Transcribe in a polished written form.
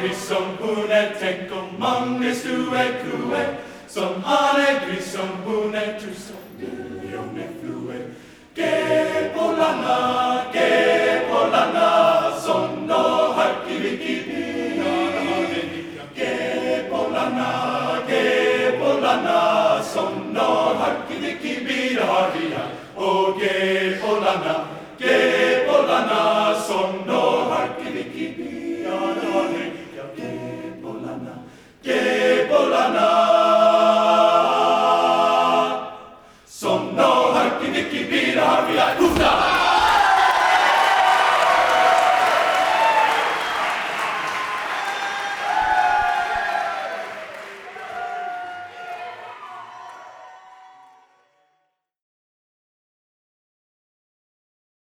Gris som hornet, tenk om mange kue, som Gris som hornet, tusen millioner fluer. Ge på landa, som nå Harkiviki by. Ge på landa, som nå Harkiviki by.